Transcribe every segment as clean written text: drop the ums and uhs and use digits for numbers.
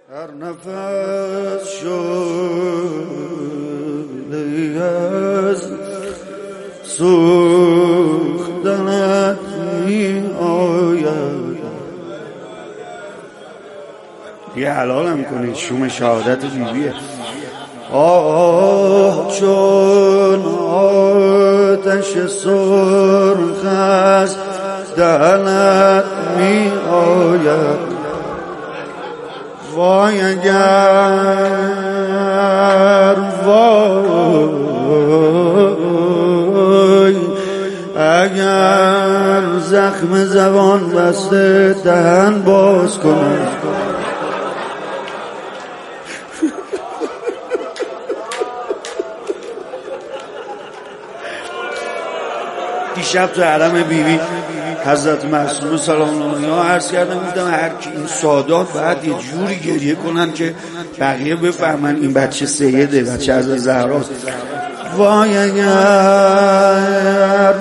هر نفس شعله‌ای از سوختنت می آید. یه حلالم کنید، شوم شهادت بیبیه. آه چون آتش سرخ از دهنت می آید. وای اگر وای اگر زخم زبان بسته دهن باز کنم. دیشب تو حرم بیبی حضرت معصومه سلام الله عرض کردم، گفتم هر کی این سادات باید یه جوری گریه کنن که بقیه بفهمن این بچه سیده، بچه از زهراست. وای اگر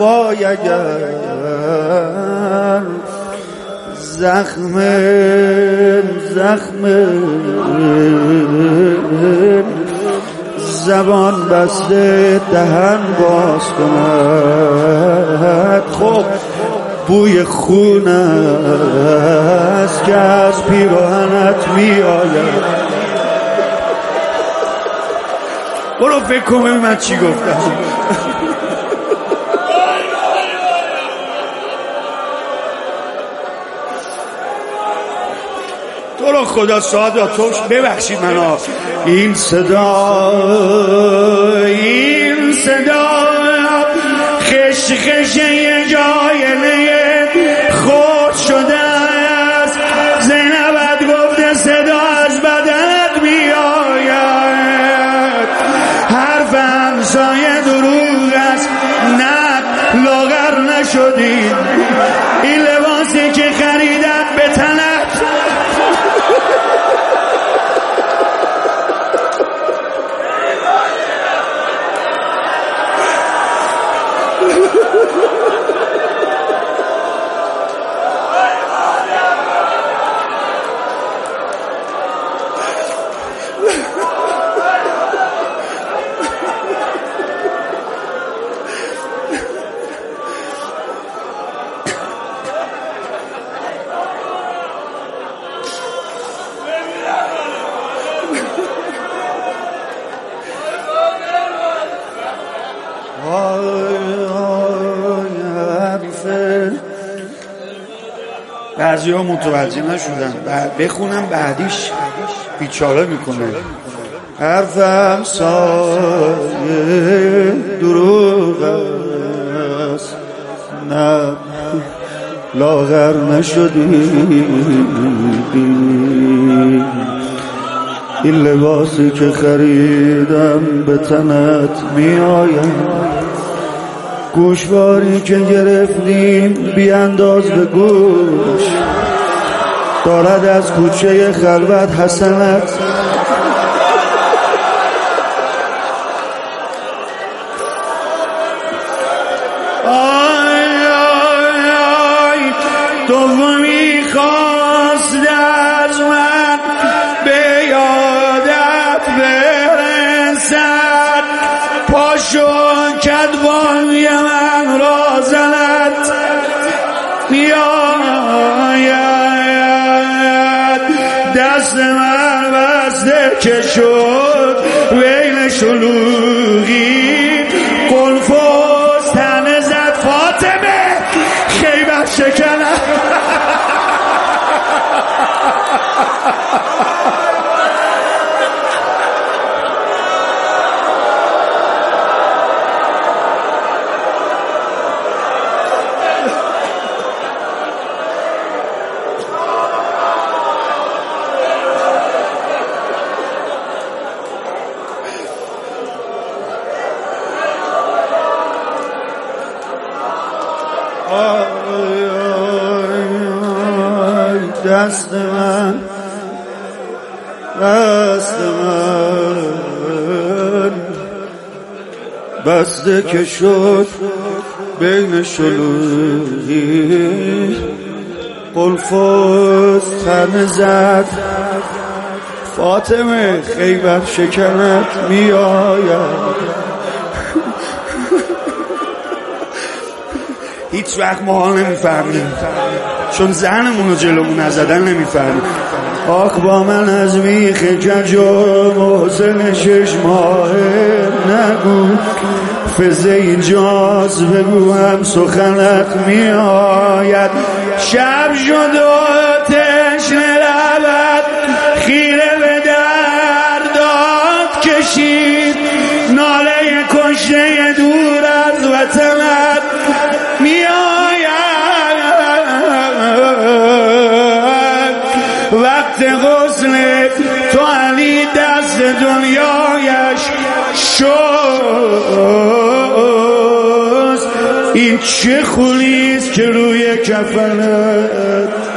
زخم زبان بسته دهن باز کند. خب بوی خون است که از پیراهنت می آید. برو فکر کن ببین من چی گفتم. تو رو خدا ساده توش ببخشید منو. این صدا خش یه جایله خود شده است. زینبت گفته صدا از بدنت بیاید. حرف همسایه دروغ است، نه لاغر نشدی. این لباسی که خریدن به تنت بعضی ها متوجه نشدن، بخونم بعدیش بیچاره میکنه. حرفم سایه دروغ است، نه لاغر نشدی. این لباسی که خریدم به تنت می آید. گوشواری که گرفتیم بی انداز به گوش دارد از کوچه خلوت حسنت. آی آی آی تو میخواست از من به یادت برسد. پاشو کدبانی من را زند میاید. دست من بسته که شد بین شلوغی. قلفوز تنه زد فاطمه خیبر شکنم. دست من بسته که شد بین شلوغی. قلفوز تن زد فاطمه خیبر شکنت می آید. هیچ وقت ما نمیفهمیم چون زنمون رو جلومون نزدن نمیفهمیم. آخ با من از میخ کج و محسن 6 ماهه نگو فزه اینجاست بگو هم سخنت می آید. شب شد و تشنه لبت خیره به دردات کشید ناله کشته دور از وطنت می آید. وقت غسل تو علی دست دنیایش شست این چه خولیست که روی کفنت